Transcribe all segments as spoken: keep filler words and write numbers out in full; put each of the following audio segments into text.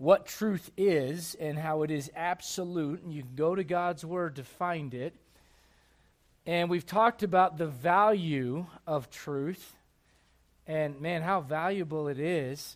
what truth is and how it is absolute, and you can go to God's Word to find it. And we've talked about the value of truth, and man, how valuable it is.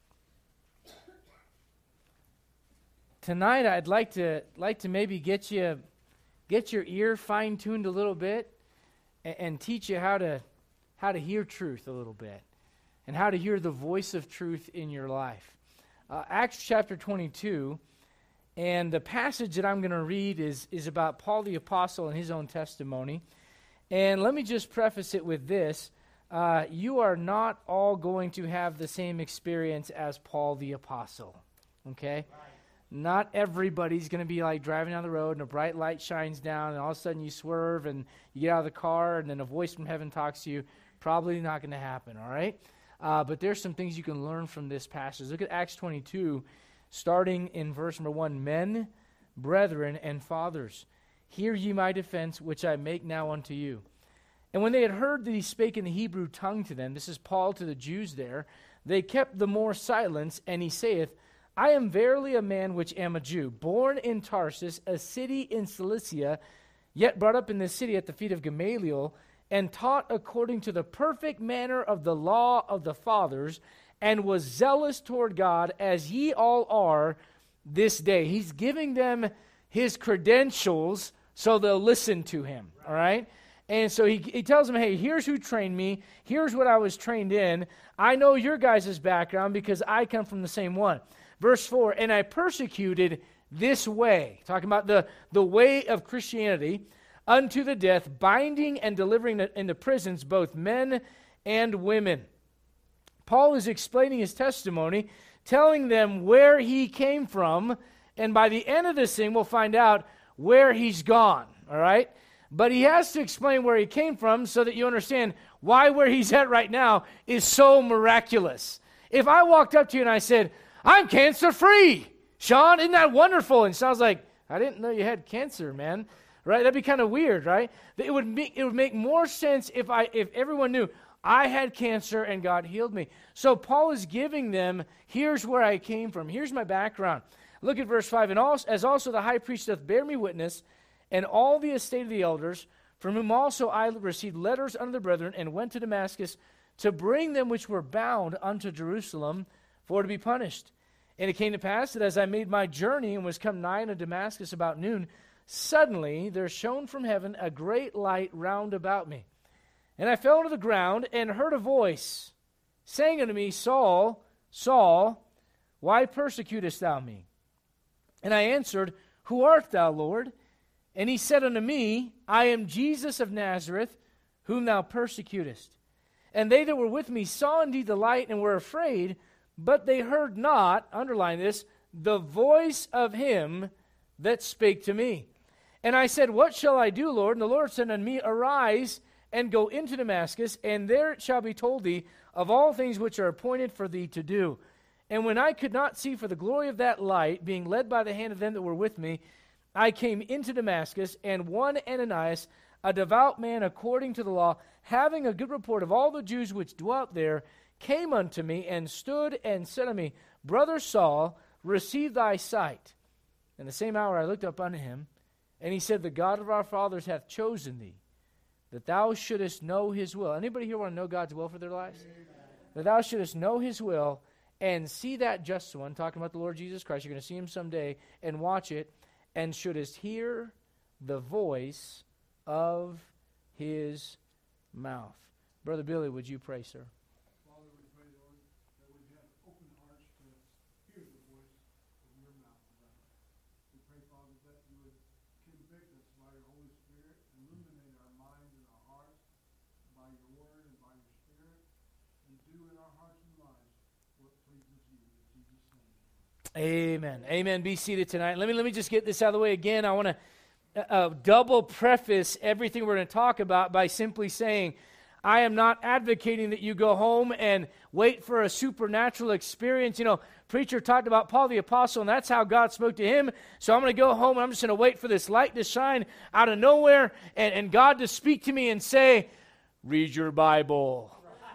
Tonight, I'd like to like to maybe get you get your ear fine-tuned a little bit, and, and teach you how to how to hear truth a little bit, and how to hear the voice of truth in your life. Uh, Acts chapter twenty-two, and the passage that I'm going to read is, is about Paul the Apostle and his own testimony. And let me just preface it with this. Uh, you are not all going to have the same experience as Paul the Apostle, okay? Right. Not everybody's going to be like driving down the road and a bright light shines down and all of a sudden you swerve and you get out of the car and then a voice from heaven talks to you. Probably not going to happen, all right? Uh, but there's some things you can learn from this passage. Look at Acts twenty-two, starting in verse number one. Men, brethren, and fathers, hear ye my defense, which I make now unto you. And when they had heard that he spake in the Hebrew tongue to them, this is Paul to the Jews there, they kept the more silence, and he saith, I am verily a man which am a Jew, born in Tarsus, a city in Cilicia, yet brought up in this city at the feet of Gamaliel, and taught according to the perfect manner of the law of the fathers, and was zealous toward God, as ye all are this day. He's giving them his credentials so they'll listen to him, all right? And so he, he tells them, hey, here's who trained me. Here's what I was trained in. I know your guys' background because I come from the same one. Verse four, and I persecuted this way, talking about the, the way of Christianity, unto the death, binding and delivering into prisons both men and women. Paul is explaining his testimony, telling them where he came from, and by the end of this thing, we'll find out where he's gone, all right? But he has to explain where he came from so that you understand why where he's at right now is so miraculous. If I walked up to you and I said, I'm cancer-free, Sean, isn't that wonderful? And Sean's like, I didn't know you had cancer, man. Right? That'd be kind of weird, right? It would make, it would make more sense if I if everyone knew I had cancer and God healed me. So Paul is giving them, here's where I came from. Here's my background. Look at verse five. And also, as also the high priest doth bear me witness, and all the estate of the elders, from whom also I received letters unto the brethren, and went to Damascus to bring them which were bound unto Jerusalem for to be punished. And it came to pass that as I made my journey and was come nigh unto Damascus about noon, suddenly there shone from heaven a great light round about me. And I fell to the ground and heard a voice saying unto me, Saul, Saul, why persecutest thou me? And I answered, Who art thou, Lord? And he said unto me, I am Jesus of Nazareth, whom thou persecutest. And they that were with me saw indeed the light and were afraid, but they heard not, underline this, the voice of him that spake to me. And I said, What shall I do, Lord? And the Lord said unto me, Arise and go into Damascus, and there it shall be told thee of all things which are appointed for thee to do. And when I could not see for the glory of that light, being led by the hand of them that were with me, I came into Damascus, and one Ananias, a devout man according to the law, having a good report of all the Jews which dwelt there, came unto me, and stood and said unto me, Brother Saul, receive thy sight. In the same hour I looked up unto him, and he said, The God of our fathers hath chosen thee, that thou shouldest know his will. Anybody here want to know God's will for their lives? Amen. That thou shouldest know his will, and see that just one, talking about the Lord Jesus Christ. You're going to see him someday, and watch it, and shouldest hear the voice of his mouth. Brother Billy, would you pray, sir? Father, we pray, Lord, that we have open hearts to hear the voice of your mouth. We pray, Father, that you would convict us by your Holy Spirit, illuminate our minds and our hearts by your word and by your Spirit, and do in our hearts and lives what pleases you. In Jesus' name. Amen. Amen. Be seated tonight. Let me let me just get this out of the way again. I want to uh, double preface everything we're going to talk about by simply saying, I am not advocating that you go home and wait for a supernatural experience. You know, preacher talked about Paul the Apostle, and that's how God spoke to him. So I'm going to go home, and I'm just going to wait for this light to shine out of nowhere and, and God to speak to me and say, read your Bible.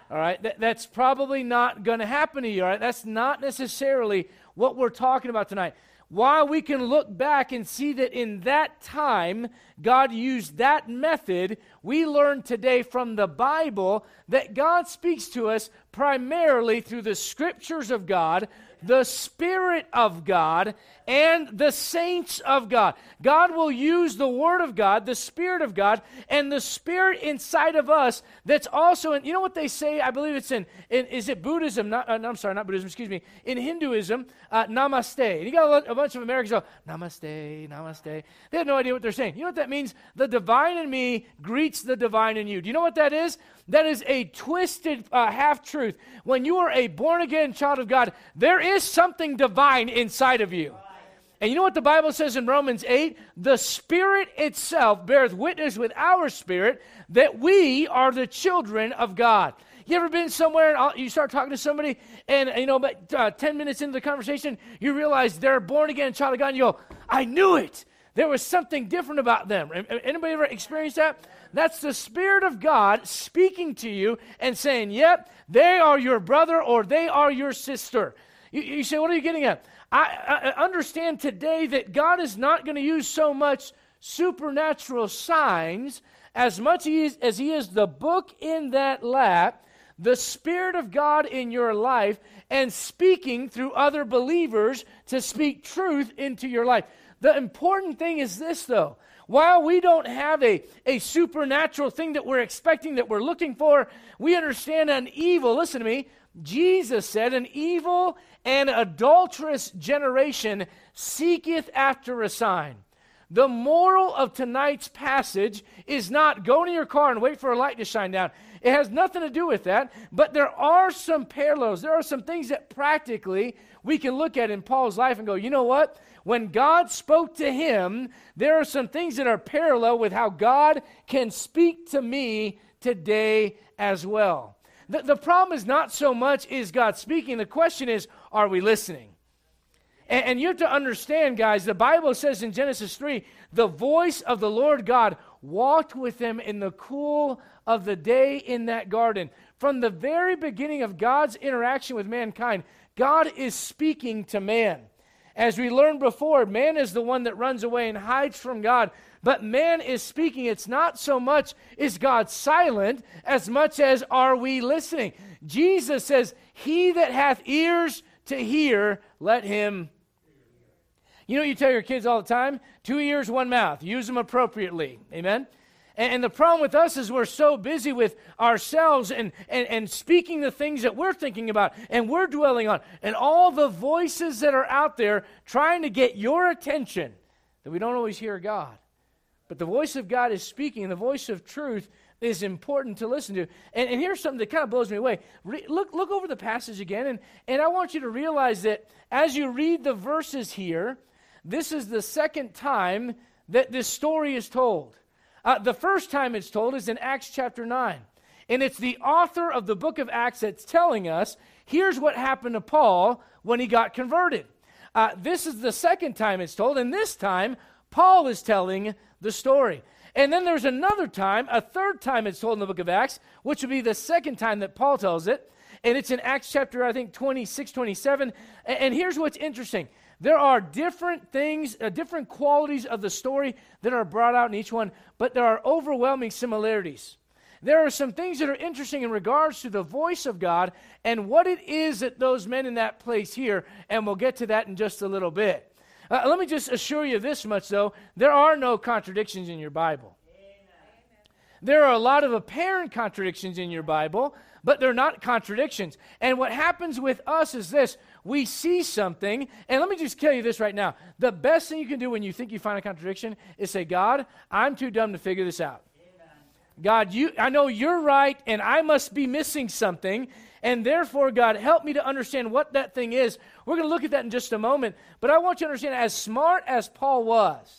All right, Th- that's probably not going to happen to you. All right, that's not necessarily what we're talking about tonight. While we can look back and see that in that time, God used that method, we learn today from the Bible that God speaks to us primarily through the Scriptures of God, the Spirit of God, and the saints of God. God will use the Word of God, the Spirit of God, and the Spirit inside of us that's also in, you know what they say, I believe it's in, in is it Buddhism, not, uh, no, I'm sorry, not Buddhism, excuse me, in Hinduism, uh, namaste. And you got a, a bunch of Americans go, namaste, namaste. They have no idea what they're saying. You know what that means? The divine in me greets the divine in you. Do you know what that is? That is a twisted uh, half-truth. When you are a born-again child of God, there is something divine inside of you. And you know what the Bible says in Romans eight? The Spirit itself beareth witness with our spirit that we are the children of God. You ever been somewhere and all, you start talking to somebody and, you know, about uh, ten minutes into the conversation, you realize they're a born-again child of God and you go, I knew it. There was something different about them. Anybody ever experienced that? That's the Spirit of God speaking to you and saying, yep, they are your brother or they are your sister. You, you say, what are you getting at? I, I understand today that God is not going to use so much supernatural signs as much as, as He is the book in that lap, the Spirit of God in your life, and speaking through other believers to speak truth into your life. The important thing is this, though. While we don't have a, a supernatural thing that we're expecting, that we're looking for, we understand an evil, listen to me, Jesus said, an evil and adulterous generation seeketh after a sign. The moral of tonight's passage is not go to your car and wait for a light to shine down. It has nothing to do with that, but there are some parallels. There are some things that practically we can look at in Paul's life and go, you know what? When God spoke to him, there are some things that are parallel with how God can speak to me today as well. The, the problem is not so much is God speaking. The question is, are we listening? And, and you have to understand, guys, the Bible says in Genesis three, the voice of the Lord God walked with them in the cool of the day in that garden. From the very beginning of God's interaction with mankind, God is speaking to man. As we learned before, man is the one that runs away and hides from God. But man is speaking. It's not so much is God silent as much as are we listening. Jesus says, he that hath ears to hear, let him. You know what you tell your kids all the time? Two ears, one mouth. Use them appropriately. Amen? And, and the problem with us is we're so busy with ourselves and, and, and speaking the things that we're thinking about and we're dwelling on. And all the voices that are out there trying to get your attention that we don't always hear God. But the voice of God is speaking, and the voice of truth is important to listen to. And, and here's something that kind of blows me away. Re, look, look over the passage again, and, and I want you to realize that as you read the verses here, this is the second time that this story is told. Uh, the first time it's told is in Acts chapter nine. And it's the author of the book of Acts that's telling us, here's what happened to Paul when he got converted. Uh, this is the second time it's told, and this time, Paul is telling the story. And then there's another time, a third time it's told in the book of Acts, which would be the second time that Paul tells it. And it's in Acts chapter, I think, twenty-six, twenty-seven. And, and here's what's interesting. There are different things, uh, different qualities of the story that are brought out in each one, but there are overwhelming similarities. There are some things that are interesting in regards to the voice of God and what it is that those men in that place hear, and we'll get to that in just a little bit. Uh, let me just assure you this much, though. There are no contradictions in your Bible. Amen. There are a lot of apparent contradictions in your Bible, but they're not contradictions. And what happens with us is this. We see something, and let me just tell you this right now. The best thing you can do when you think you find a contradiction is say, God, I'm too dumb to figure this out. Amen. God, you, I know you're right, and I must be missing something. And therefore, God, help me to understand what that thing is. We're going to look at that in just a moment. But I want you to understand, as smart as Paul was,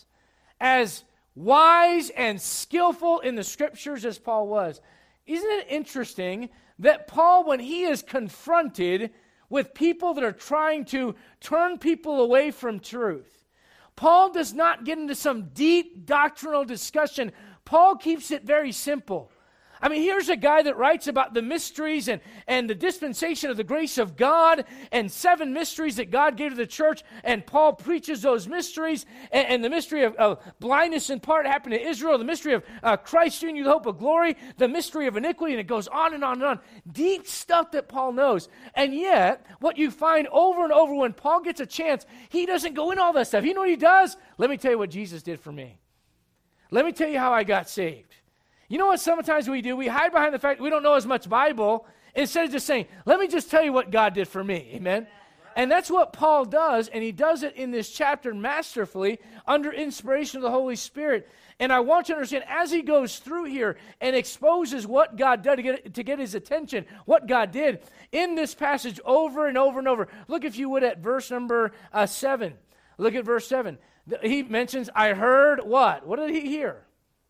as wise and skillful in the Scriptures as Paul was, isn't it interesting that Paul, when he is confronted with people that are trying to turn people away from truth, Paul does not get into some deep doctrinal discussion. Paul keeps it very simple. I mean, here's a guy that writes about the mysteries and, and the dispensation of the grace of God and seven mysteries that God gave to the church, and Paul preaches those mysteries, and, and the mystery of, of blindness in part happened to Israel, the mystery of uh, Christ in you, the hope of glory, the mystery of iniquity, and it goes on and on and on. Deep stuff that Paul knows. And yet, what you find over and over when Paul gets a chance, he doesn't go into all that stuff. You know what he does? Let me tell you what Jesus did for me. Let me tell you how I got saved. You know what sometimes we do? We hide behind the fact that we don't know as much Bible instead of just saying, let me just tell you what God did for me. Amen? And that's what Paul does, and he does it in this chapter masterfully under inspiration of the Holy Spirit. And I want you to understand, as he goes through here and exposes what God did to get, to get his attention, what God did in this passage over and over and over. Look, if you would, at verse number uh, seven. Look at verse seven. He mentions, I heard what? What did he hear?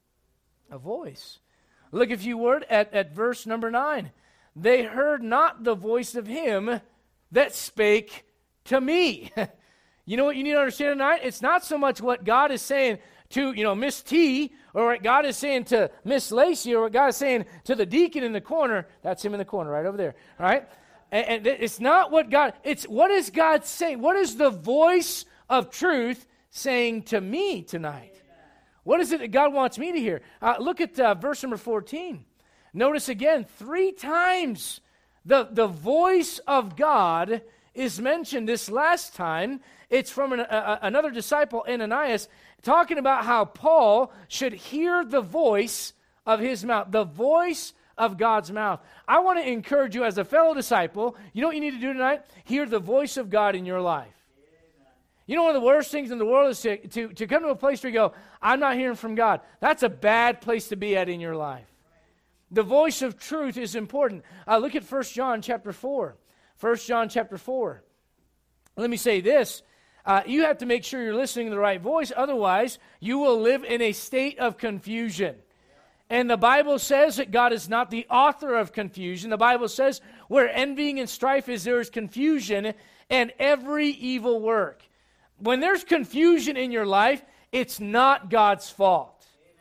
A voice. Look, if you would, at, at verse number nine. They heard not the voice of him that spake to me. You know what you need to understand tonight? It's not so much what God is saying to, you know, Miss T, or what God is saying to Miss Lacey, or what God is saying to the deacon in the corner. That's him in the corner right over there, all right? And, and it's not what God, it's what is God saying? What is the voice of truth saying to me tonight? What is it that God wants me to hear? Uh, look at uh, verse number fourteen. Notice again, three times the, the voice of God is mentioned. This last time, it's from an, a, another disciple, Ananias, talking about how Paul should hear the voice of his mouth, the voice of God's mouth. I want to encourage you as a fellow disciple, you know what you need to do tonight? Hear the voice of God in your life. You know, one of the worst things in the world is to, to, to come to a place where you go, I'm not hearing from God. That's a bad place to be at in your life. The voice of truth is important. Uh, look at First John chapter four. First John chapter four. Let me say this. Uh, you have to make sure you're listening to the right voice. Otherwise, you will live in a state of confusion. And the Bible says that God is not the author of confusion. The Bible says where envying and strife is, there is confusion and every evil work. When there's confusion in your life, it's not God's fault.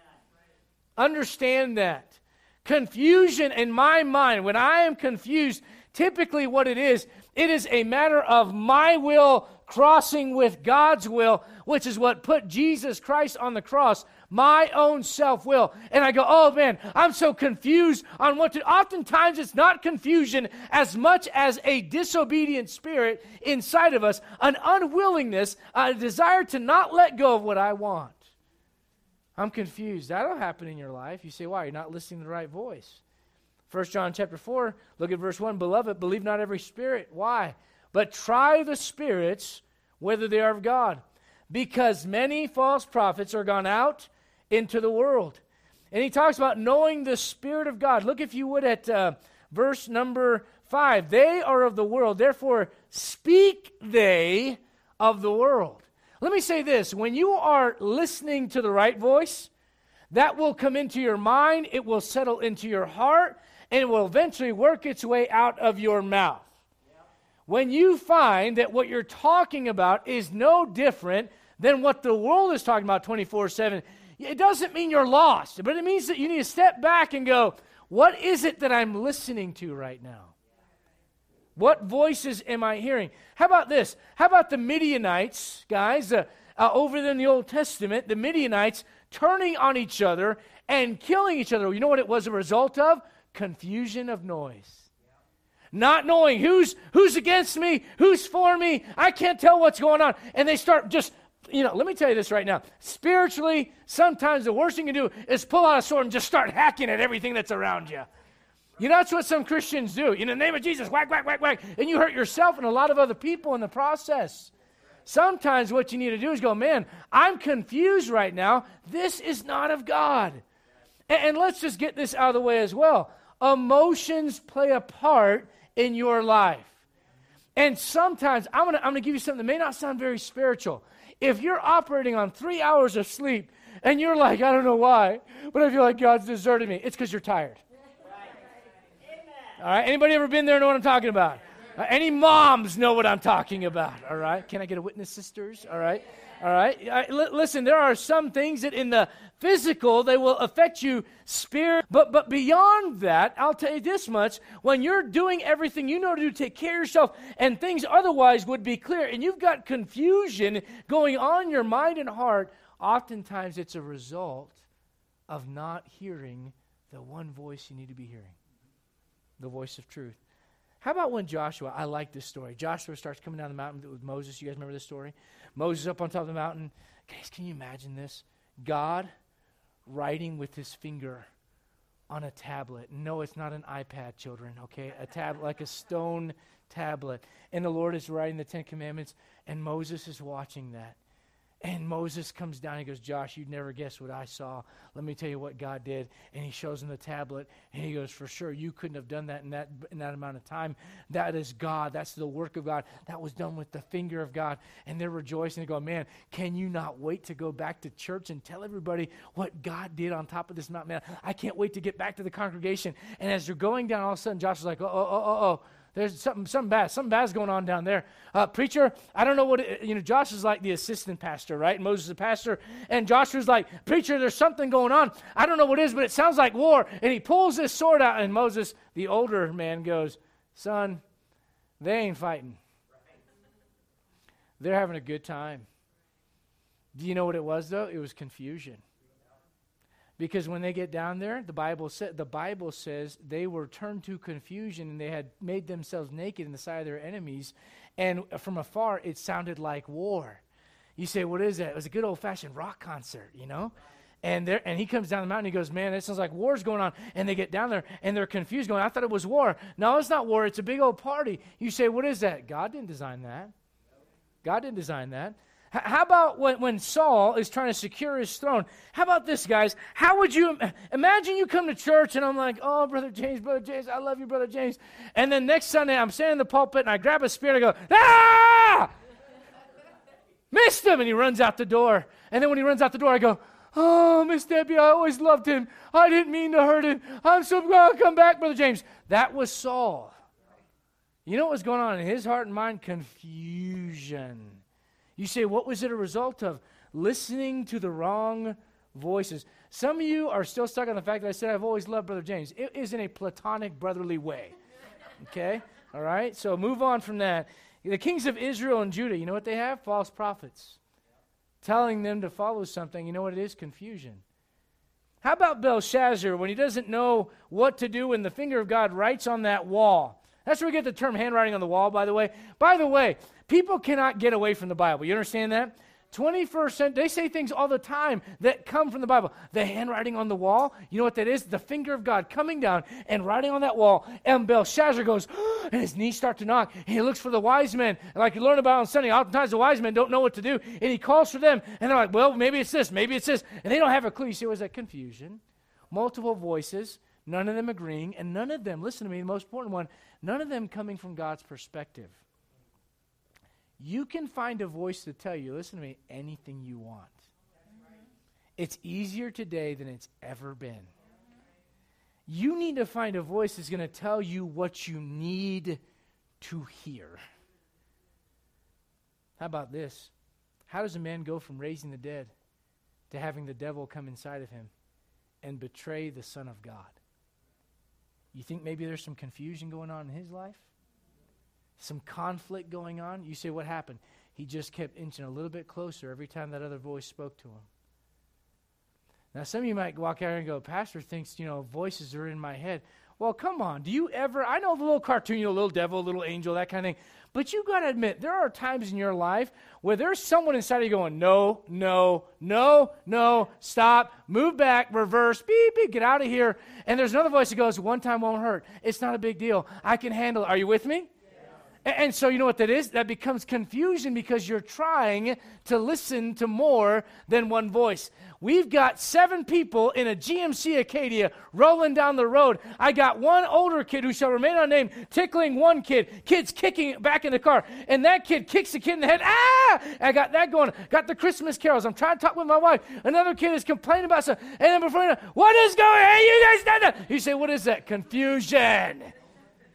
Amen. Understand that. Confusion in my mind, when I am confused, typically what it is, it is a matter of my will crossing with God's will, which is what put Jesus Christ on the cross, my own self-will. And I go, oh man, I'm so confused on what to... Oftentimes it's not confusion as much as a disobedient spirit inside of us, an unwillingness, a desire to not let go of what I want. I'm confused. That'll happen in your life. You say, why? You're not listening to the right voice. First John chapter four, look at verse one. Beloved, believe not every spirit. Why? But try the spirits, whether they are of God. Because many false prophets are gone out into the world. And he talks about knowing the Spirit of God. Look, if you would, at uh, verse number five. They are of the world, therefore speak they of the world. Let me say this. When you are listening to the right voice, that will come into your mind, it will settle into your heart, and it will eventually work its way out of your mouth. When you find that what you're talking about is no different than what the world is talking about twenty-four seven, it doesn't mean you're lost, but it means that you need to step back and go, what is it that I'm listening to right now? What voices am I hearing? How about this? How about the Midianites, guys, uh, uh, over in the Old Testament, the Midianites turning on each other and killing each other? You know what it was a result of? Confusion of noise. Not knowing who's who's against me, who's for me. I can't tell what's going on. And they start just, you know, let me tell you this right now. Spiritually, sometimes the worst thing you can do is pull out a sword and just start hacking at everything that's around you. You know, that's what some Christians do. In the name of Jesus, whack, whack, whack, whack. And you hurt yourself and a lot of other people in the process. Sometimes what you need to do is go, man, I'm confused right now. This is not of God. And, and let's just get this out of the way as well. Emotions play a part in your life. And sometimes, I'm going to I'm going to give you something that may not sound very spiritual. If you're operating on three hours of sleep and you're like, I don't know why, but I feel like God's deserted me, it's because you're tired. All right, anybody ever been there and know what I'm talking about? Uh, any moms know what I'm talking about, all right? Can I get a witness, sisters? All right, all right. Uh, li- listen, there are some things that in the physical, they will affect you spirit. But, but beyond that, I'll tell you this much. When you're doing everything you know to do to take care of yourself and things otherwise would be clear, and you've got confusion going on in your mind and heart, oftentimes it's a result of not hearing the one voice you need to be hearing, the voice of truth. How about when Joshua, I like this story. Joshua starts coming down the mountain with Moses. You guys remember this story? Moses up on top of the mountain. Guys, can you imagine this? God writing with his finger on a tablet. No, it's not an iPad, children, okay? A tablet, like a stone tablet. And the Lord is writing the Ten Commandments, and Moses is watching that. And Moses comes down and goes, Josh, you'd never guess what I saw. Let me tell you what God did. And he shows him the tablet, and he goes, for sure, you couldn't have done that in that in that amount of time. That is God. That's the work of God. That was done with the finger of God. And they're rejoicing. They go, man, can you not wait to go back to church and tell everybody what God did on top of this mountain? Man, I can't wait to get back to the congregation. And as they're going down, all of a sudden, Josh is like, oh, oh, oh, oh, oh. There's something, something bad. Something bad's going on down there. Uh, preacher, I don't know what, it, you know, Josh is like the assistant pastor, right? Moses is the pastor. And Joshua's like, preacher, there's something going on. I don't know what it is, but it sounds like war. And he pulls this sword out, and Moses, the older man, goes, son, they ain't fighting. They're having a good time. Do you know what it was, though? It was confusion. Because when they get down there, the Bible sa- the Bible says they were turned to confusion, and they had made themselves naked in the sight of their enemies. And from afar, it sounded like war. You say, what is that? It was a good old-fashioned rock concert, you know? And there, and he comes down the mountain, and he goes, man, it sounds like war's going on. And they get down there, and they're confused, going, I thought it was war. No, it's not war. It's a big old party. You say, what is that? God didn't design that. God didn't design that. How about when, when Saul is trying to secure his throne? How about this, guys? How would you, imagine you come to church and I'm like, oh, Brother James, Brother James, I love you, Brother James. And then next Sunday I'm standing in the pulpit and I grab a spear and I go, ah! Missed him! And he runs out the door. And then when he runs out the door, I go, oh, Miss Debbie, I always loved him. I didn't mean to hurt him. I'm so glad to come back, Brother James. That was Saul. You know what was going on in his heart and mind? Confusion. You say, what was it a result of? Listening to the wrong voices. Some of you are still stuck on the fact that I said I've always loved Brother James. It is in a platonic, brotherly way. Okay? All right? So move on from that. The kings of Israel and Judah, you know what they have? False prophets. Telling them to follow something. You know what it is? Confusion. How about Belshazzar when he doesn't know what to do when the finger of God writes on that wall? That's where we get the term handwriting on the wall, by the way. By the way, people cannot get away from the Bible. You understand that? twenty-first century, they say things all the time that come from the Bible. The handwriting on the wall, you know what that is? The finger of God coming down and writing on that wall. And Belshazzar goes, and his knees start to knock. And he looks for the wise men. And like you learn about on Sunday, oftentimes the wise men don't know what to do. And he calls for them. And they're like, well, maybe it's this, maybe it's this. And they don't have a clue. You see, was that confusion? Multiple voices, none of them agreeing, and none of them, listen to me, the most important one, none of them coming from God's perspective. You can find a voice to tell you, listen to me, anything you want. Right. It's easier today than it's ever been. You need to find a voice that's going to tell you what you need to hear. How about this? How does a man go from raising the dead to having the devil come inside of him and betray the Son of God? You think maybe there's some confusion going on in his life? Some conflict going on? You say, what happened? He just kept inching a little bit closer every time that other voice spoke to him. Now, some of you might walk out here and go, Pastor thinks, you know, voices are in my head. Well, come on. Do you ever, I know the little cartoon, you know, little devil, little angel, that kind of thing. But you got to admit, there are times in your life where there's someone inside of you going, no, no, no, no, stop, move back, reverse, beep, beep, get out of here. And there's another voice that goes, one time won't hurt. It's not a big deal. I can handle it. Are you with me? And so you know what that is? That becomes confusion because you're trying to listen to more than one voice. We've got seven people in a G M C Acadia rolling down the road. I got one older kid who shall remain unnamed tickling one kid. Kid's kicking back in the car. And that kid kicks the kid in the head. Ah! I got that going. Got the Christmas carols. I'm trying to talk with my wife. Another kid is complaining about something. And then before you know, what is going on? Hey, you guys done that. You say, what is that? Confusion.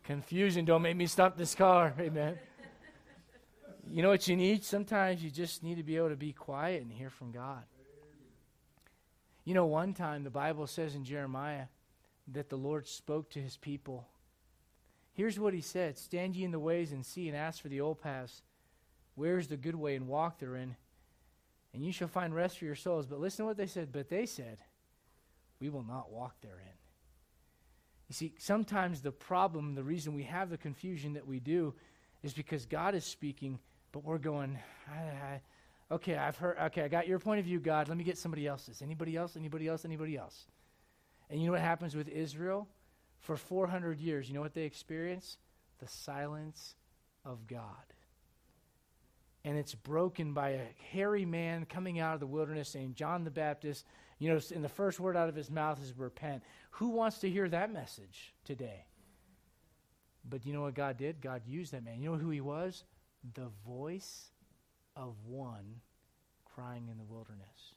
Confusion, don't make me stop this car. Amen. You know what you need? Sometimes you just need to be able to be quiet and hear from God. You know, one time the Bible says in Jeremiah that the Lord spoke to his people. Here's what he said: stand ye in the ways and see, and ask for the old paths. Where is the good way, and walk therein, and you shall find rest for your souls. But listen to what they said. But they said, we will not walk therein. You see, sometimes the problem, the reason we have the confusion that we do, is because God is speaking, but we're going, I, I, okay, I've heard, okay, I got your point of view, God. Let me get somebody else's. Anybody else? Anybody else? Anybody else? And you know what happens with Israel? For four hundred years, you know what they experienced? The silence of God. And it's broken by a hairy man coming out of the wilderness saying, John the Baptist, you know, and the first word out of his mouth is repent. Who wants to hear that message today? But you know what God did? God used that man. You know who he was? The voice of one crying in the wilderness.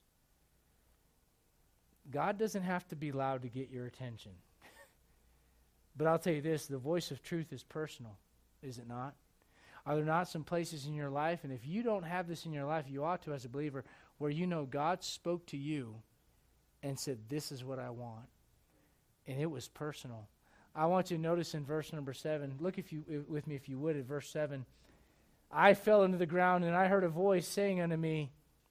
God doesn't have to be loud to get your attention. But I'll tell you this, the voice of truth is personal, is it not? Are there not some places in your life, and if you don't have this in your life, you ought to as a believer, where you know God spoke to you and said, this is what I want. And it was personal. I want you to notice in verse number seven, look if you with me if you would at verse seven. I fell into the ground, and I heard a voice saying unto me,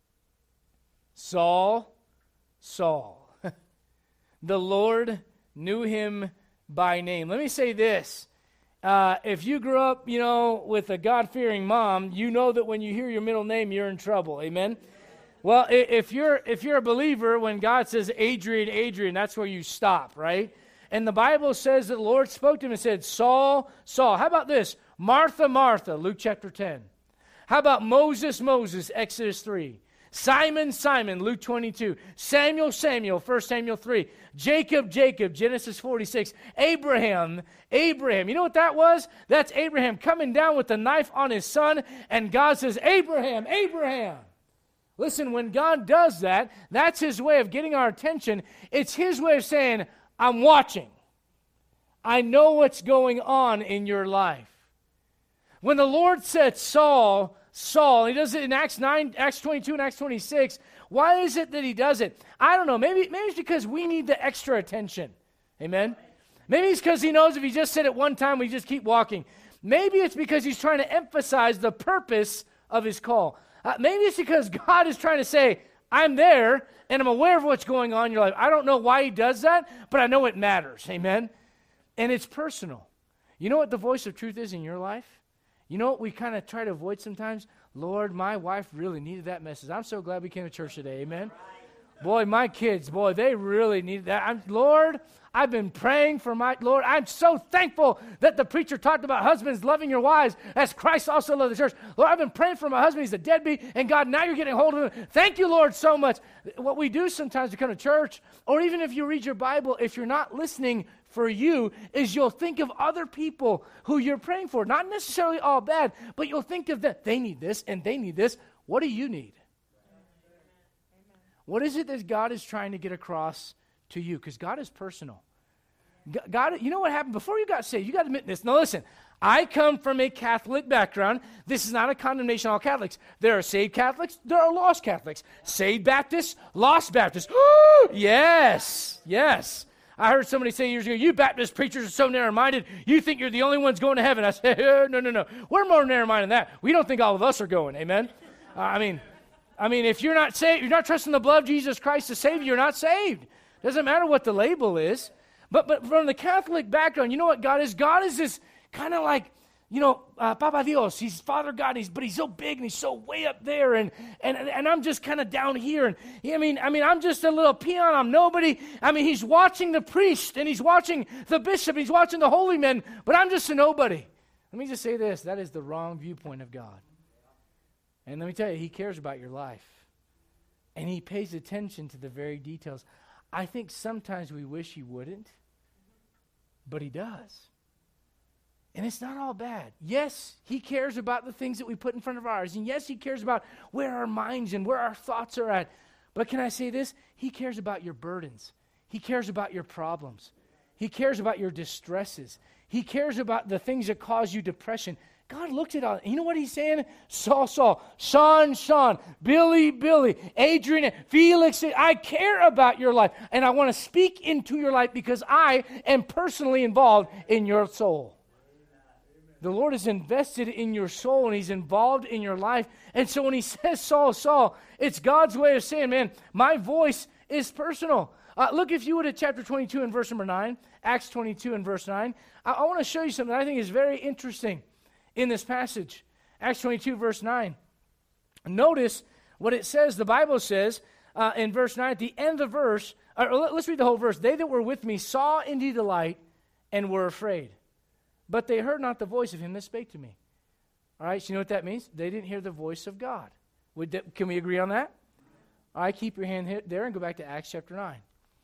Saul, Saul. The Lord knew him by name. Let me say this. Uh, if you grew up, you know, with a God-fearing mom, you know that when you hear your middle name, you're in trouble. Amen? Well, if you're if you're a believer, when God says Adrian, Adrian, that's where you stop, right? And the Bible says that the Lord spoke to him and said, Saul, Saul. How about this? Martha, Martha, Luke chapter ten. How about Moses, Moses, Exodus three. Simon, Simon, Luke twenty-two. Samuel, Samuel, First Samuel three. Jacob, Jacob, Genesis forty-six. Abraham, Abraham. You know what that was? That's Abraham coming down with the knife on his son, and God says, Abraham, Abraham. Listen, when God does that, that's his way of getting our attention. It's his way of saying, I'm watching. I know what's going on in your life. When the Lord said Saul, Saul, he does it in Acts nine, Acts twenty-two and Acts twenty-six. Why is it that he does it? I don't know. Maybe, maybe it's because we need the extra attention. Amen? Maybe it's because he knows if he just said it one time, we just keep walking. Maybe it's because he's trying to emphasize the purpose of his call. Uh, maybe it's because God is trying to say, I'm there, and I'm aware of what's going on in your life. I don't know why he does that, but I know it matters. Amen? And it's personal. You know what the voice of truth is in your life? You know what we kind of try to avoid sometimes? Lord, my wife really needed that message. I'm so glad we came to church today. Amen? Boy, my kids, boy, they really needed that. I'm, Lord, I've been praying for my, Lord, I'm so thankful that the preacher talked about husbands loving your wives as Christ also loved the church. Lord, I've been praying for my husband. He's a deadbeat, and God, now you're getting a hold of him. Thank you, Lord, so much. What we do sometimes to come to church, or even if you read your Bible, if you're not listening for you, is you'll think of other people who you're praying for. Not necessarily all bad, but you'll think of that. They need this, and they need this. What do you need? What is it that God is trying to get across to you? Because God is personal. God, you know what happened? Before you got saved, you got to admit this. Now listen, I come from a Catholic background. This is not a condemnation of all Catholics. There are saved Catholics. There are lost Catholics. Saved Baptists, lost Baptists. Yes, yes. I heard somebody say years ago, you Baptist preachers are so narrow-minded, you think you're the only ones going to heaven. I said, no, no, no. We're more narrow-minded than that. We don't think all of us are going, amen? Uh, I mean... I mean, if you're not saved, you're not trusting the blood of Jesus Christ to save you, you're not saved. Doesn't matter what the label is. But but from the Catholic background, you know what God is? God is this kind of like, you know, uh, Papa Dios. He's Father God, he's, but he's so big and he's so way up there, and and and I'm just kind of down here. And I mean, I mean, I'm just a little peon. I'm nobody. I mean, he's watching the priest and he's watching the bishop. He's watching the holy men, but I'm just a nobody. Let me just say this: that is the wrong viewpoint of God. And let me tell you, he cares about your life. And he pays attention to the very details. I think sometimes we wish he wouldn't, but he does. And it's not all bad. Yes, he cares about the things that we put in front of ours. And yes, he cares about where our minds and where our thoughts are at. But can I say this? He cares about your burdens. He cares about your problems. He cares about your distresses. He cares about the things that cause you depression. God looked at all. You know what he's saying? Saul, Saul, Sean, Sean, Billy, Billy, Adrian, Felix. I care about your life, and I want to speak into your life because I am personally involved in your soul. The Lord is invested in your soul, and he's involved in your life. And so when he says, Saul, Saul, it's God's way of saying, man, my voice is personal. Uh, look, if you would, at chapter twenty-two and verse number nine, Acts twenty-two and verse nine. I, I want to show you something that I think is very interesting in this passage. Acts twenty-two, verse nine. Notice what it says. The Bible says uh, in verse nine, at the end of the verse, or let, let's read the whole verse. They that were with me saw indeed the light and were afraid, but they heard not the voice of him that spake to me. All right, so you know what that means? They didn't hear the voice of God. Would that, can we agree on that? All right, keep your hand there and go back to Acts chapter nine.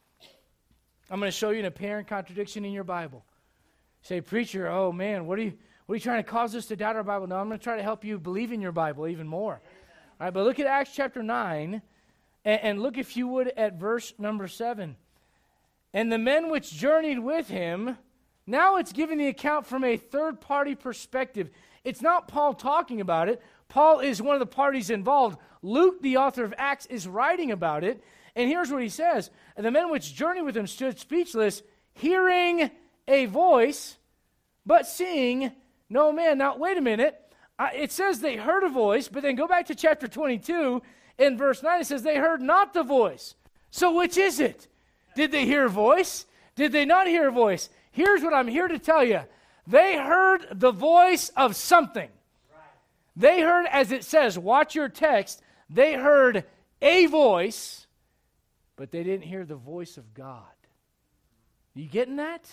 I'm going to show you an apparent contradiction in your Bible. Say, preacher, oh man, what are you what are you trying to cause us to doubt our Bible? No, I'm going to try to help you believe in your Bible even more. All right, but look at Acts chapter nine, and, and look, if you would, at verse number seven. And the men which journeyed with him, now it's giving the account from a third-party perspective. It's not Paul talking about it. Paul is one of the parties involved. Luke, the author of Acts, is writing about it. And here's what he says. And the men which journeyed with him stood speechless, hearing a voice, but seeing no man. Now, wait a minute. Uh, it says they heard a voice, but then go back to chapter twenty-two, in verse nine, it says they heard not the voice. So which is it? Did they hear a voice? Did they not hear a voice? Here's what I'm here to tell you. They heard the voice of something. They heard, as it says, watch your text, they heard a voice, but they didn't hear the voice of God. You getting that?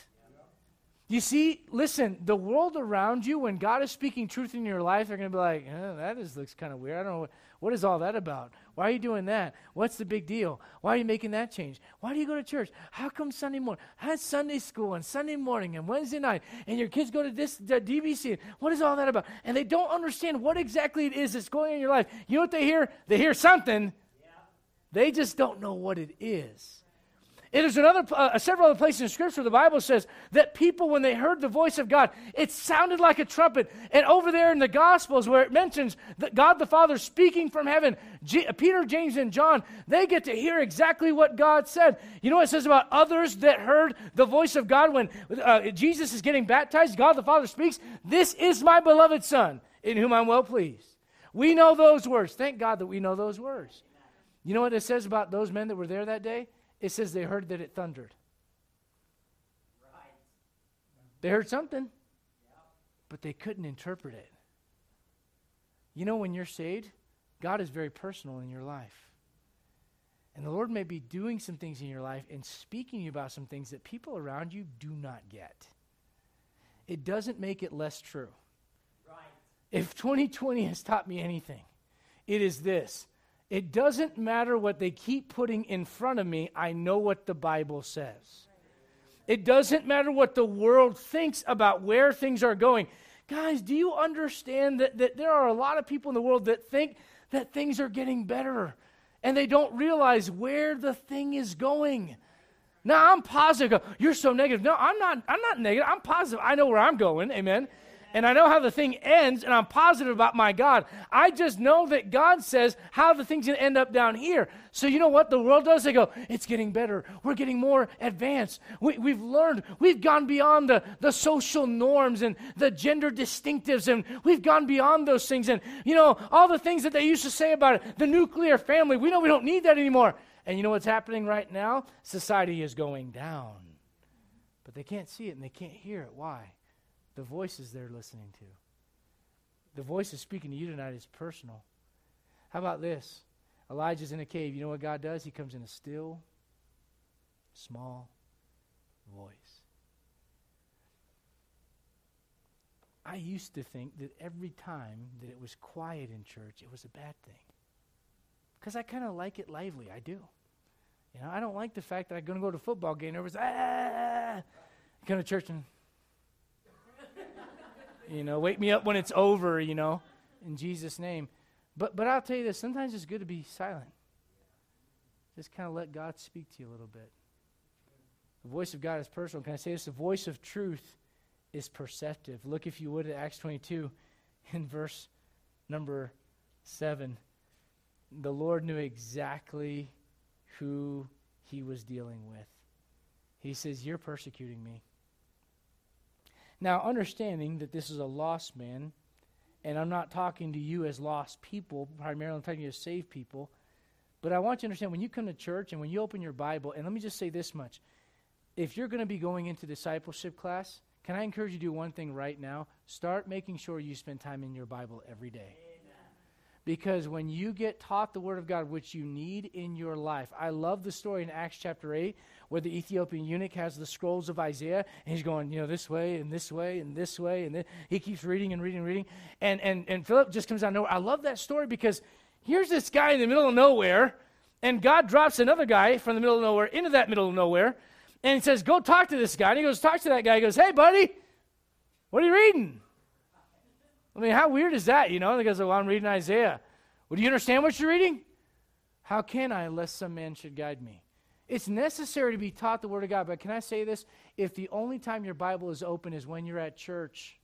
You see, listen, the world around you, when God is speaking truth in your life, they're going to be like, eh, that is, looks kind of weird. I don't know, what, what is all that about? Why are you doing that? What's the big deal? Why are you making that change? Why do you go to church? How come Sunday morning? How's Sunday school and Sunday morning and Wednesday night? And your kids go to this the D B C. What is all that about? And they don't understand what exactly it is that's going on in your life. You know what they hear? They hear something. Yeah. They just don't know what it is. It is another, uh, several other places in Scripture, the Bible says that people, when they heard the voice of God, it sounded like a trumpet. And over there in the Gospels, where it mentions that God the Father speaking from heaven, G- Peter, James, and John, they get to hear exactly what God said. You know what it says about others that heard the voice of God when uh, Jesus is getting baptized? God the Father speaks, "This is my beloved Son, in whom I'm well pleased." We know those words. Thank God that we know those words. You know what it says about those men that were there that day? It says they heard that it thundered. Right. They heard something, yep, but they couldn't interpret it. You know, when you're saved, God is very personal in your life. And the Lord may be doing some things in your life and speaking to you about some things that people around you do not get. It doesn't make it less true. Right. If twenty twenty has taught me anything, it is this. It doesn't matter what they keep putting in front of me. I know what the Bible says. It doesn't matter what the world thinks about where things are going. Guys, do you understand that, that there are a lot of people in the world that think that things are getting better, and they don't realize where the thing is going? Now, I'm positive. You're so negative. No, I'm not, I'm not negative. I'm positive. I know where I'm going. Amen. And I know how the thing ends, and I'm positive about my God. I just know that God says how the thing's going to end up down here. So you know what the world does? They go, it's getting better. We're getting more advanced. We, we've learned. We've gone beyond the, the social norms and the gender distinctives, and we've gone beyond those things. And, you know, all the things that they used to say about it, the nuclear family, we know we don't need that anymore. And you know what's happening right now? Society is going down. But they can't see it, and they can't hear it. Why? The voices they're listening to. The voice is speaking to you tonight is personal. How about this? Elijah's in a cave. You know what God does? He comes in a still, small voice. I used to think that every time that it was quiet in church, it was a bad thing. Because I kind of like it lively. I do. You know, I don't like the fact that I'm going to go to a football game and everyone's, ah, come to church and, you know, wake me up when it's over, you know, in Jesus' name. But but I'll tell you this, sometimes it's good to be silent. Just kind of let God speak to you a little bit. The voice of God is personal. Can I say this? The voice of truth is perceptive. Look, if you would, at Acts twenty-two in verse number seven. The Lord knew exactly who he was dealing with. He says, you're persecuting me. Now, understanding that this is a lost man, and I'm not talking to you as lost people, primarily I'm talking to you as saved people, but I want you to understand, when you come to church and when you open your Bible, and let me just say this much, if you're going to be going into discipleship class, can I encourage you to do one thing right now? Start making sure you spend time in your Bible every day. Because when you get taught the Word of God, which you need in your life, I love the story in Acts chapter eight where the Ethiopian eunuch has the scrolls of Isaiah, and he's going, you know, this way and this way and this way, and then he keeps reading and reading and reading, and, and, and Philip just comes out of nowhere. I love that story because here's this guy in the middle of nowhere, and God drops another guy from the middle of nowhere into that middle of nowhere, and he says, go talk to this guy, and he goes, talk to that guy. He goes, hey, buddy, what are you reading? I mean, how weird is that, you know? He goes, well, I'm reading Isaiah. Well, do you understand what you're reading? How can I unless some man should guide me? It's necessary to be taught the Word of God, but can I say this? If the only time your Bible is open is when you're at church,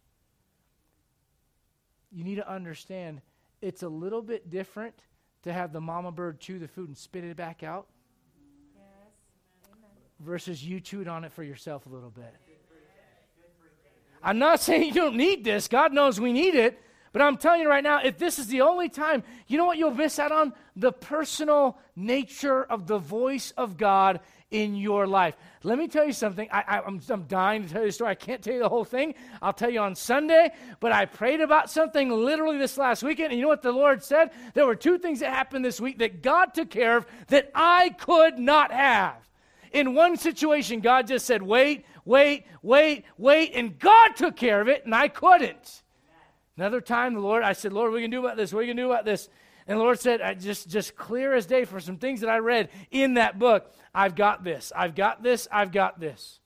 you need to understand it's a little bit different to have the mama bird chew the food and spit it back out versus you chewed on it for yourself a little bit. I'm not saying you don't need this. God knows we need it. But I'm telling you right now, if this is the only time, you know what you'll miss out on? The personal nature of the voice of God in your life. Let me tell you something. I, I, I'm, I'm dying to tell you the story. I can't tell you the whole thing. I'll tell you on Sunday. But I prayed about something literally this last weekend. And you know what the Lord said? There were two things that happened this week that God took care of that I could not have. In one situation, God just said, wait, wait, wait, wait. And God took care of it, and I couldn't. Another time, the Lord, I said, Lord, what are you going to do about this? What are you going to do about this? And the Lord said, I just, just clear as day for some things that I read in that book. I've got this. I've got this. I've got this.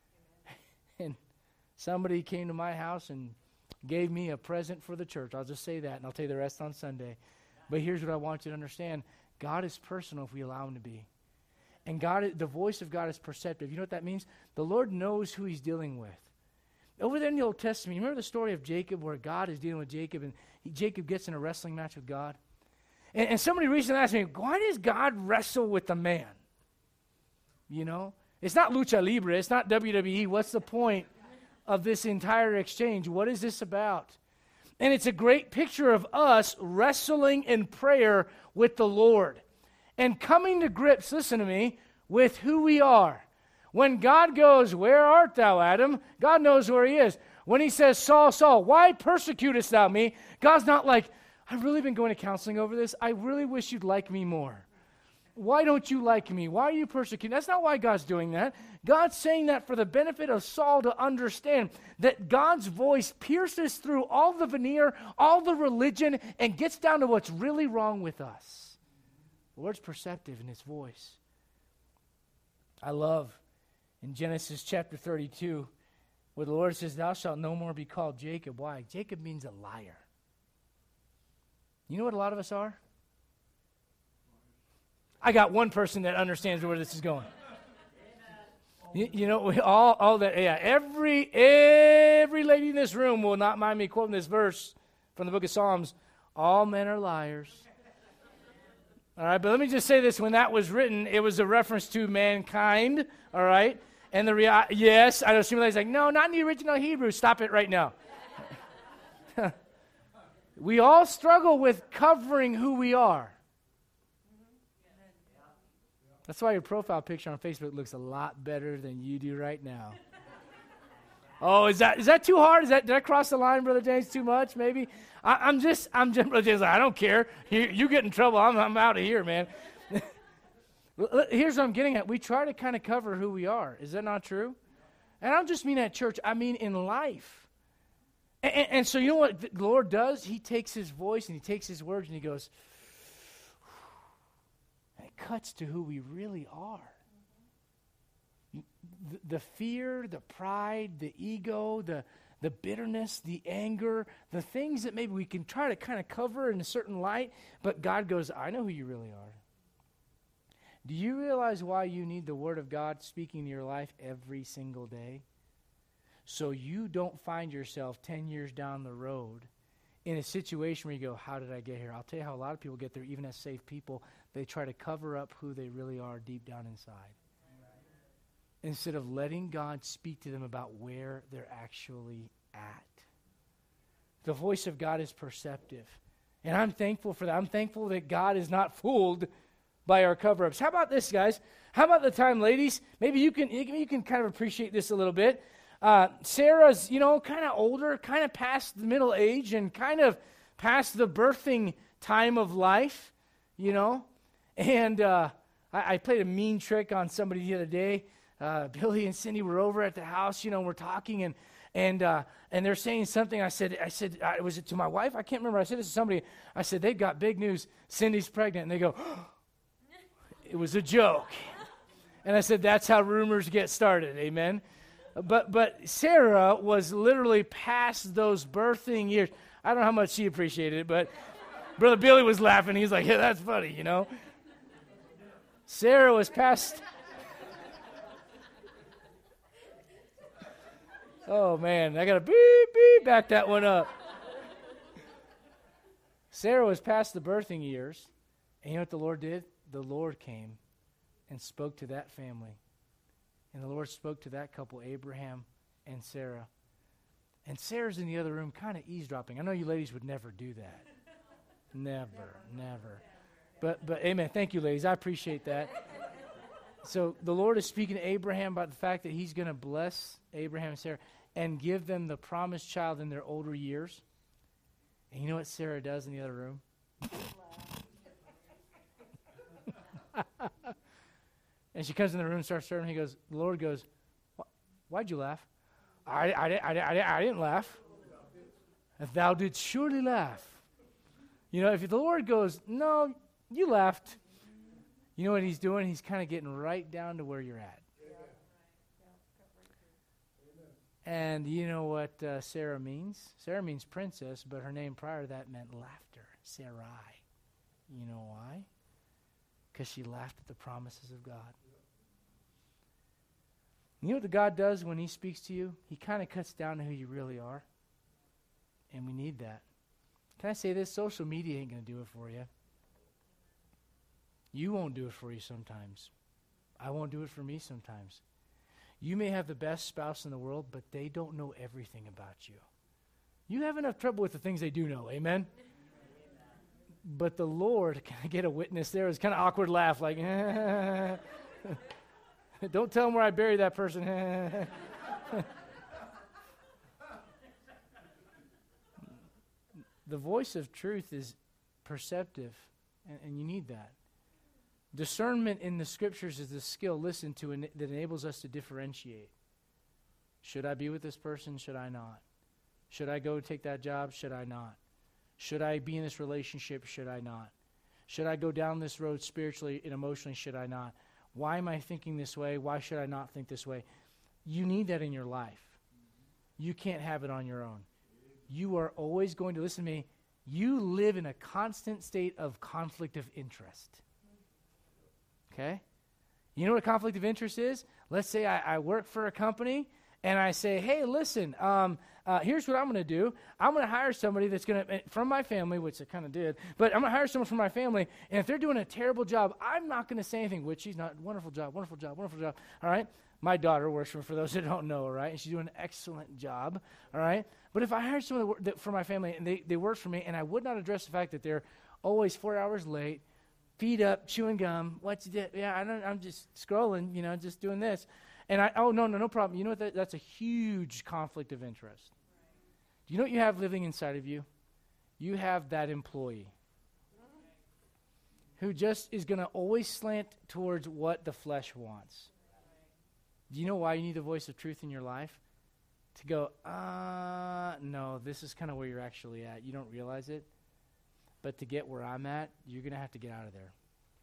And somebody came to my house and gave me a present for the church. I'll just say that, and I'll tell you the rest on Sunday. But here's what I want you to understand. God is personal if we allow him to be. And God, the voice of God is perceptive. You know what that means? The Lord knows who he's dealing with. Over there in the Old Testament, you remember the story of Jacob where God is dealing with Jacob and he, Jacob gets in a wrestling match with God? And, and somebody recently asked me, why does God wrestle with a man? You know? It's not lucha libre. It's not W W E. What's the point of this entire exchange? What is this about? And it's a great picture of us wrestling in prayer with the Lord and coming to grips, listen to me, with who we are. When God goes, where art thou, Adam? God knows where he is. When he says, Saul, Saul, why persecutest thou me? God's not like, I've really been going to counseling over this. I really wish you'd like me more. Why don't you like me? Why are you persecuting? That's not why God's doing that. God's saying that for the benefit of Saul to understand that God's voice pierces through all the veneer, all the religion, and gets down to what's really wrong with us. The Lord's perceptive in his voice. I love in Genesis chapter thirty-two, where the Lord says, thou shalt no more be called Jacob. Why? Jacob means a liar. You know what a lot of us are? I got one person that understands where this is going. You, you know, we all, all that, yeah, every, every lady in this room will not mind me quoting this verse from the book of Psalms. All men are liars. All right, but let me just say this. When that was written, it was a reference to mankind, all right? And the rea- yes, I know somebody's like, no, not in the original Hebrew. Stop it right now. We all struggle with covering who we are. That's why your profile picture on Facebook looks a lot better than you do right now. Oh, is that is that too hard? Is that did I cross the line, Brother James? Too much, maybe? I, I'm just I'm just Brother James. I don't care. You, you get in trouble. I'm I'm out of here, man. Here's what I'm getting at. We try to kind of cover who we are. Is that not true? And I don't just mean at church. I mean in life. And, and, and so you know what the Lord does? He takes his voice and he takes his words and he goes, and it cuts to who we really are. The, the fear, the pride, the ego, the, the bitterness, the anger, the things that maybe we can try to kind of cover in a certain light, but God goes, I know who you really are. Do you realize why you need the Word of God speaking in your life every single day? so you don't find yourself ten years down the road in a situation where you go, how did I get here? I'll tell you how a lot of people get there, even as saved people. They try to cover up who they really are deep down inside, instead of letting God speak to them about where they're actually at. The voice of God is perceptive. And I'm thankful for that. I'm thankful that God is not fooled by our cover-ups. How about this, guys? How about the time, ladies? Maybe you can you can kind of appreciate this a little bit. Uh, Sarah's, you know, kind of older, kind of past the middle age, and kind of past the birthing time of life, you know. And uh, I, I played a mean trick on somebody the other day. Uh, Billy and Cindy were over at the house, you know, we're talking, and and uh, and they're saying something. I said, I said, uh, was it to my wife? I can't remember. I said this to somebody. I said, they've got big news. Cindy's pregnant. And they go, oh, it was a joke. And I said, that's how rumors get started. Amen. But but Sarah was literally past those birthing years. I don't know how much she appreciated it, but Brother Billy was laughing. He's like, yeah, that's funny, you know. Sarah was past. Oh, man, I got to beep, beep, back that one up. Sarah was past the birthing years, and you know what the Lord did? The Lord came and spoke to that family. And the Lord spoke to that couple, Abraham and Sarah. And Sarah's in the other room kind of eavesdropping. I know you ladies would never do that. Never, never. But, but amen. Thank you, ladies. I appreciate that. So the Lord is speaking to Abraham about the fact that he's going to bless Abraham and Sarah and give them the promised child in their older years. And you know what Sarah does in the other room? And she comes in the room and starts serving. He goes, the Lord goes, why'd you laugh? I, I, I, I, I didn't laugh. If thou didst surely laugh. You know, if the Lord goes, no, you laughed. You know what he's doing? He's kind of getting right down to where you're at. And you know what uh, Sarah means? Sarah means princess, but her name prior to that meant laughter, Sarai. You know why? Because she laughed at the promises of God. You know what the God does when he speaks to you? He kind of cuts down to who you really are. And we need that. Can I say this? Social media ain't going to do it for you. You won't do it for you sometimes. I won't do it for me sometimes. You may have the best spouse in the world, but they don't know everything about you. You have enough trouble with the things they do know. Amen? But the Lord, can I get a witness there? It was kind of awkward laugh, like, don't tell them where I buried that person. The voice of truth is perceptive, and, and you need that. Discernment in the scriptures is the skill, listen to, en- that enables us to differentiate. Should I be with this person? Should I not? Should I go take that job? Should I not? Should I be in this relationship? Should I not? Should I go down this road spiritually and emotionally? Should I not? Why am I thinking this way? Why should I not think this way? You need that in your life. You can't have it on your own. You are always going to, listen to me, you live in a constant state of conflict of interest. Okay? You know what a conflict of interest is? Let's say I, I work for a company, and I say, hey, listen, um, uh, here's what I'm going to do. I'm going to hire somebody that's going to, from my family, which I kind of did, but I'm going to hire someone from my family, and if they're doing a terrible job, I'm not going to say anything, which she's not, wonderful job, wonderful job, wonderful job, all right? My daughter works for, for those that don't know, all right? And she's doing an excellent job, all right? But if I hired someone that, wor- that for my family, and they, they work for me, and I would not address the fact that they're always four hours late, feet up, chewing gum. What you did? Yeah, I don't. I'm just scrolling. You know, just doing this. And I. Oh no, no, no problem. You know what? That, that's a huge conflict of interest. Right. Do you know what you have living inside of you? You have that employee who just is going to always slant towards what the flesh wants. Do you know why you need the voice of truth in your life? To go, uh, no, this is kind of where you're actually at. You don't realize it. But to get where I'm at, you're going to have to get out of there.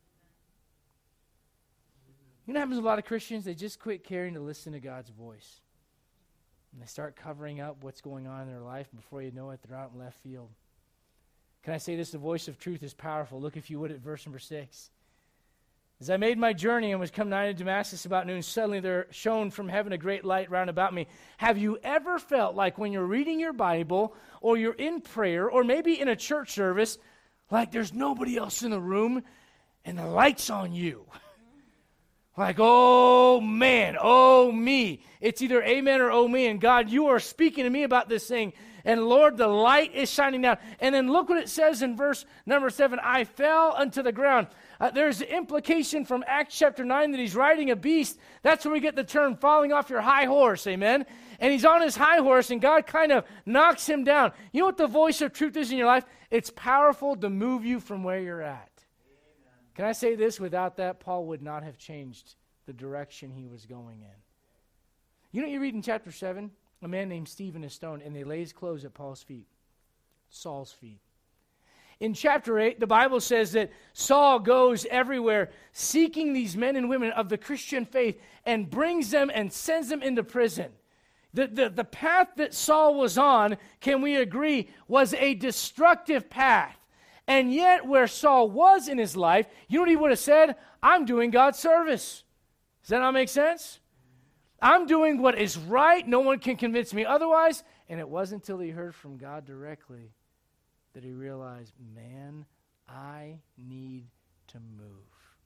You know what happens with a lot of Christians? They just quit caring to listen to God's voice. And they start covering up what's going on in their life. And before you know it, they're out in left field. Can I say this? The voice of truth is powerful. Look, if you would, at verse number six. As I made my journey and was come nigh to Damascus about noon, suddenly there shone from heaven a great light round about me. Have you ever felt like when you're reading your Bible, or you're in prayer, or maybe in a church service, like there's nobody else in the room, and the light's on you? Like, oh man, oh me. It's either amen or oh me. And God, you are speaking to me about this thing. And Lord, the light is shining down. And then look what it says in verse number seven. I fell unto the ground. Uh, there's the implication from Acts chapter nine that he's riding a beast. That's where we get the term falling off your high horse, amen? And he's on his high horse, and God kind of knocks him down. You know what the voice of truth is in your life? It's powerful to move you from where you're at. Amen. Can I say this? Without that, Paul would not have changed the direction he was going in. You know, you read in chapter seven, a man named Stephen is stoned, and they lay his clothes at Paul's feet, Saul's feet. In chapter eight, the Bible says that Saul goes everywhere seeking these men and women of the Christian faith and brings them and sends them into prison. The, the, the path that Saul was on, can we agree, was a destructive path. And yet where Saul was in his life, you know what he would have said? I'm doing God's service. Does that not make sense? I'm doing what is right. No one can convince me otherwise. And it wasn't until he heard from God directly that he realized, man, I need to move.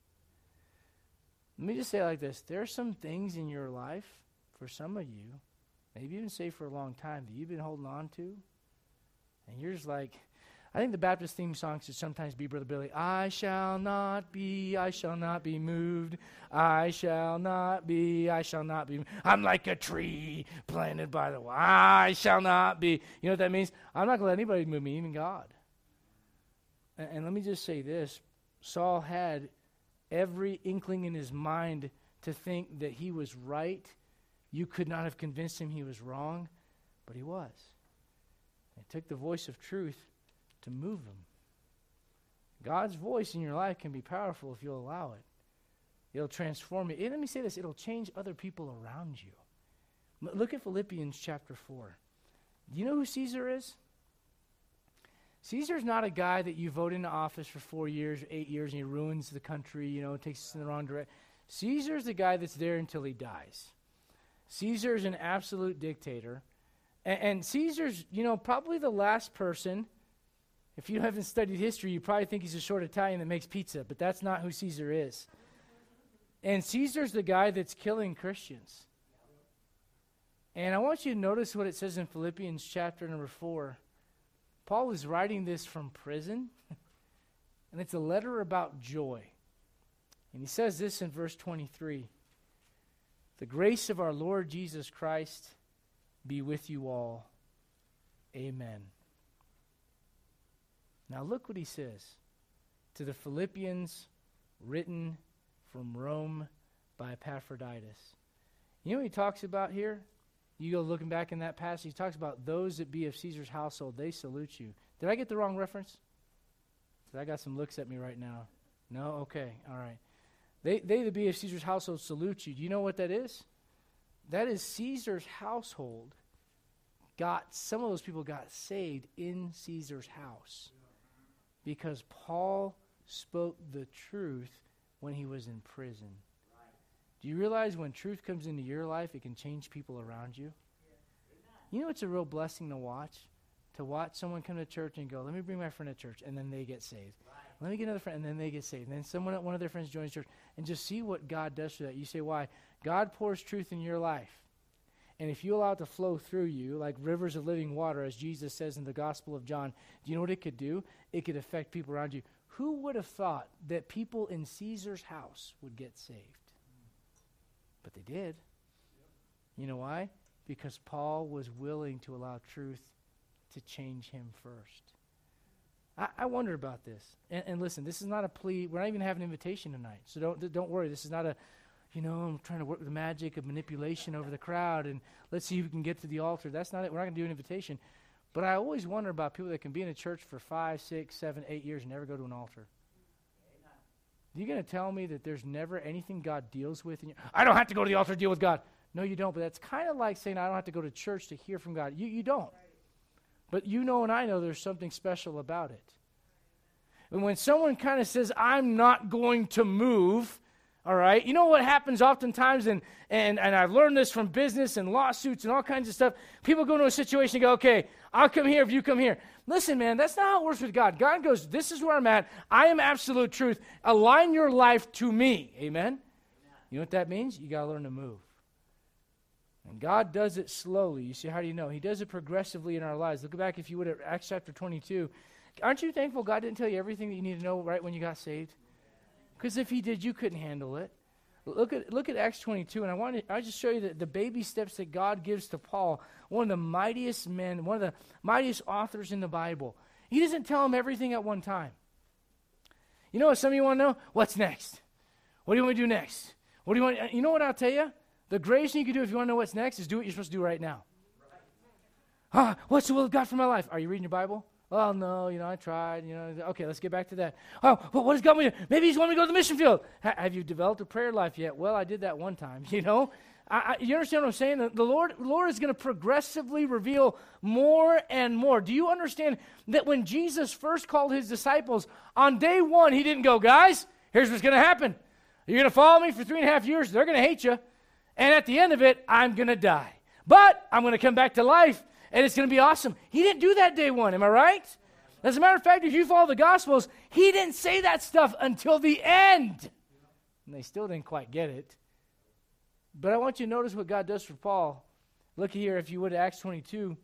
Let me just say it like this. There are some things in your life, for some of you, maybe even say for a long time, that you've been holding on to. And you're just like, I think the Baptist theme song should sometimes be, Brother Billy, I shall not be, I shall not be moved. I shall not be, I shall not be. I'm like a tree planted by the water. I shall not be. You know what that means? I'm not going to let anybody move me, even God. And, and let me just say this. Saul had every inkling in his mind to think that he was right. You could not have convinced him he was wrong, but he was. It took the voice of truth to move him. God's voice in your life can be powerful if you'll allow it. It'll transform you. And let me say this, it'll change other people around you. L- look at Philippians chapter four. Do you know who Caesar is? Caesar's not a guy that you vote into office for four years, eight years, and he ruins the country, you know, takes us in the wrong direction. Caesar's the guy that's there until he dies. Caesar's an absolute dictator. And, and Caesar's, you know, probably the last person. If you haven't studied history, you probably think he's a short Italian that makes pizza, but that's not who Caesar is. And Caesar's the guy that's killing Christians. And I want you to notice what it says in Philippians chapter number four. Paul is writing this from prison, and it's a letter about joy. And he says this in verse twenty-three. The grace of our Lord Jesus Christ be with you all. Amen. Now look what he says to the Philippians, written from Rome by Epaphroditus. You know what he talks about here? You go looking back in that passage, he talks about those that be of Caesar's household, they salute you. Did I get the wrong reference? I got some looks at me right now. No? Okay, all right. They, they that be of Caesar's household salute you. Do you know what that is? That is Caesar's household got, some of those people got saved in Caesar's house. Because Paul spoke the truth when he was in prison. Right. Do you realize when truth comes into your life, it can change people around you? Yeah. You know it's a real blessing to watch? To watch someone come to church and go, let me bring my friend to church, and then they get saved. Right. Let me get another friend, and then they get saved. And then someone, one of their friends joins church, and just see what God does for that. You say, why? God pours truth in your life. And if you allow it to flow through you, like rivers of living water, as Jesus says in the Gospel of John, do you know what it could do? It could affect people around you. Who would have thought that people in Caesar's house would get saved? But they did. You know why? Because Paul was willing to allow truth to change him first. I, I wonder about this. And, and listen, this is not a plea. We're not even having an invitation tonight. So don't, don't worry. This is not a, you know, I'm trying to work the magic of manipulation over the crowd, and let's see if we can get to the altar. That's not it. We're not going to do an invitation. But I always wonder about people that can be in a church for five, six, seven, eight years and never go to an altar. Are you going to tell me that there's never anything God deals with? In your, I don't have to go to the altar to deal with God. No, you don't. But that's kind of like saying I don't have to go to church to hear from God. You, you don't. But you know and I know there's something special about it. And when someone kind of says, I'm not going to move, All right? You know what happens oftentimes, and, and, and I've learned this from business and lawsuits and all kinds of stuff. People go into a situation and go, okay, I'll come here if you come here. Listen, man, that's not how it works with God. God goes, this is where I'm at. I am absolute truth. Align your life to me. Amen? Amen. You know what that means? You got to learn to move. And God does it slowly. You see, how do you know? He does it progressively in our lives. Look back, if you would, at Acts chapter twenty-two. Aren't you thankful God didn't tell you everything that you need to know right when you got saved? Because if he did, you couldn't handle it. Look at look at Acts twenty-two, and I want to I just show you the, the baby steps that God gives to Paul, one of the mightiest men, one of the mightiest authors in the Bible. He doesn't tell him everything at one time. You know what some of you want to know? What's next? What do you want to do next? What do you want? You know what I'll tell you? The greatest thing you can do if you want to know what's next is do what you're supposed to do right now. Ah, what's the will of God for my life? Are you reading your Bible? Oh, no, you know, I tried, you know. Okay, let's get back to that. Oh, well, what does God want me to do? Maybe he's wanting me to go to the mission field. Ha- have you developed a prayer life yet? Well, I did that one time, you know. I, I, you understand what I'm saying? The, the Lord, Lord is going to progressively reveal more and more. Do you understand that when Jesus first called his disciples, on day one, he didn't go, guys, here's what's going to happen. You're going to follow me for three and a half years. They're going to hate you. And at the end of it, I'm going to die. But I'm going to come back to life, and it's going to be awesome. He didn't do that day one. Am I right? As a matter of fact, if you follow the Gospels, he didn't say that stuff until the end. And they still didn't quite get it. But I want you to notice what God does for Paul. Look here, if you would, at Acts twenty-two.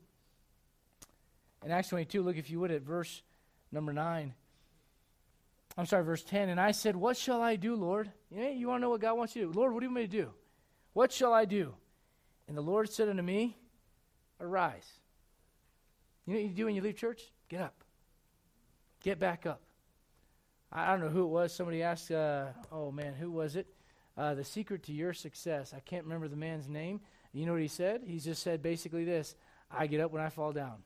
In Acts twenty-two, look, if you would, at verse number nine. I'm sorry, verse ten. And I said, what shall I do, Lord? You know, you want to know what God wants you to do? Lord, what do you want me to do? What shall I do? And the Lord said unto me, arise. You know what you do when you leave church? Get up. Get back up. I don't know who it was. Somebody asked, uh, oh man, who was it? Uh, the secret to your success. I can't remember the man's name. You know what he said? He just said basically this: I get up when I fall down.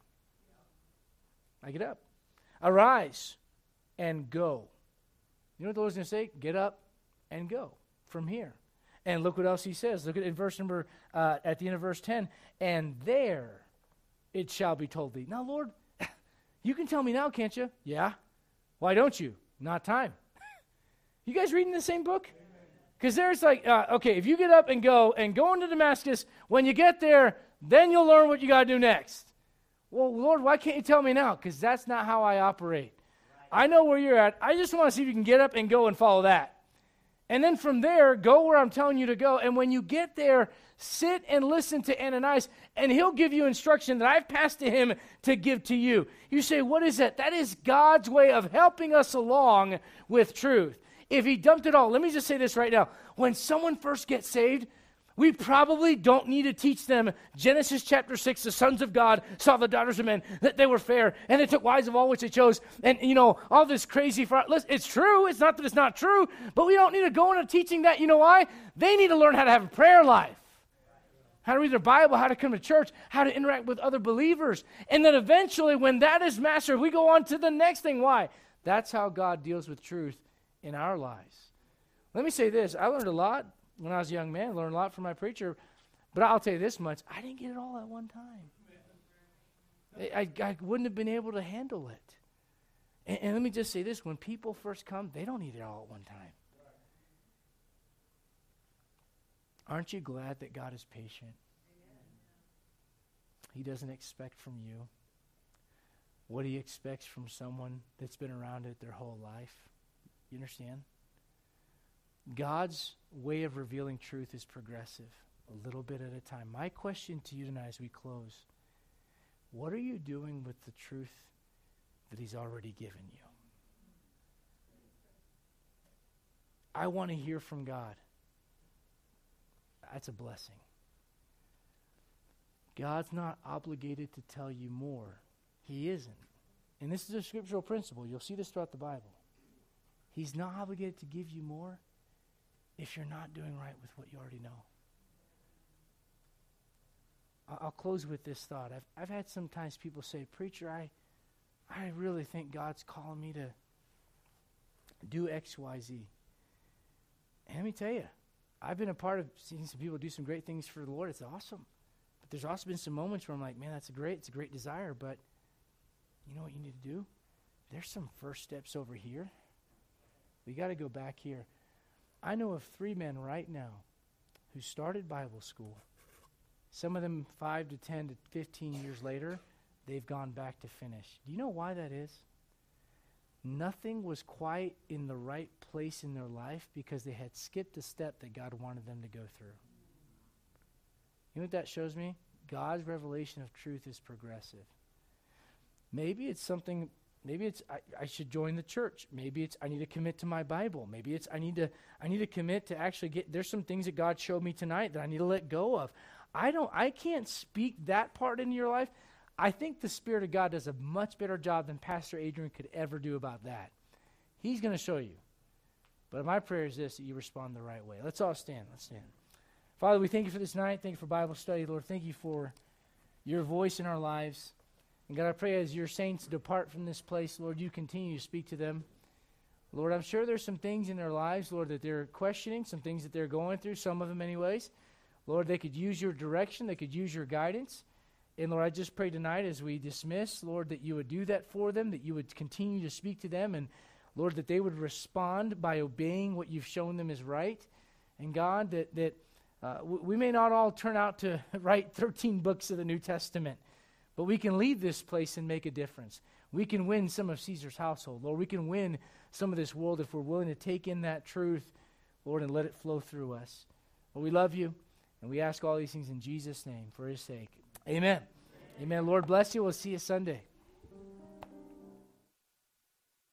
I get up. Arise and go. You know what the Lord's going to say? Get up and go from here. And look what else he says. Look at in verse number, uh, at the end of verse ten. And there it shall be told thee. Now, Lord, you can tell me now, can't you? Yeah. Why don't you? Not time. You guys reading the same book? Because there's like, uh, okay, if you get up and go and go into Damascus, when you get there, then you'll learn what you got to do next. Well, Lord, why can't you tell me now? Because that's not how I operate. I know where you're at. I just want to see if you can get up and go and follow that. And then from there, go where I'm telling you to go. And when you get there, sit and listen to Ananias, and he'll give you instruction that I've passed to him to give to you. You say, what is that? That is God's way of helping us along with truth. If he dumped it all, let me just say this right now. When someone first gets saved, we probably don't need to teach them Genesis chapter six, the sons of God saw the daughters of men, that they were fair, and they took wives of all which they chose, and, you know, all this crazy, fr- listen, it's true, it's not that it's not true, but we don't need to go into teaching that. You know why? They need to learn how to have a prayer life, how to read their Bible, how to come to church, how to interact with other believers, and then eventually, when that is mastered, we go on to the next thing. Why? That's how God deals with truth in our lives. Let me say this, I learned a lot when I was a young man. I learned a lot from my preacher, but I'll tell you this much, I didn't get it all at one time. I, I, I wouldn't have been able to handle it. And, and let me just say this, when people first come, they don't need it all at one time. Aren't you glad that God is patient? He doesn't expect from you what he expects from someone that's been around it their whole life. You understand? God's way of revealing truth is progressive, a little bit at a time. My question to you tonight as we close, what are you doing with the truth that he's already given you? I want to hear from God. That's a blessing. God's not obligated to tell you more. He isn't. And this is a scriptural principle. You'll see this throughout the Bible. He's not obligated to give you more if you're not doing right with what you already know. I'll close with this thought. I've, I've had sometimes people say, preacher, I, I really think God's calling me to do X, Y, Z. And let me tell you, I've been a part of seeing some people do some great things for the Lord. It's awesome. But there's also been some moments where I'm like, man, that's a great, it's a great desire, but you know what you need to do? There's some first steps over here. We got to go back here. I know of three men right now who started Bible school. Some of them five to ten to fifteen years later, they've gone back to finish. Do you know why that is? Nothing was quite in the right place in their life because they had skipped a step that God wanted them to go through. You know what that shows me? God's revelation of truth is progressive. Maybe it's something, maybe it's I, I should join the church. Maybe it's I need to commit to my Bible. Maybe it's I need to I need to commit to actually get, there's some things that God showed me tonight that I need to let go of. I don't I can't speak that part into your life. I think the Spirit of God does a much better job than Pastor Adrian could ever do about that. He's going to show you. But my prayer is this, that you respond the right way. Let's all stand. Let's stand. Father, we thank you for this night. Thank you for Bible study. Lord, thank you for your voice in our lives. And God, I pray as your saints depart from this place, Lord, you continue to speak to them. Lord, I'm sure there's some things in their lives, Lord, that they're questioning, some things that they're going through, some of them anyways. Lord, they could use your direction. They could use your guidance. And Lord, I just pray tonight as we dismiss, Lord, that you would do that for them, that you would continue to speak to them, and Lord, that they would respond by obeying what you've shown them is right. And God, that, that uh, w- we may not all turn out to write thirteen books of the New Testament, but we can leave this place and make a difference. We can win some of Caesar's household. Lord, we can win some of this world if we're willing to take in that truth, Lord, and let it flow through us. Lord, we love you, and we ask all these things in Jesus' name for his sake. Amen. Amen. Amen. Lord bless you. We'll see you Sunday.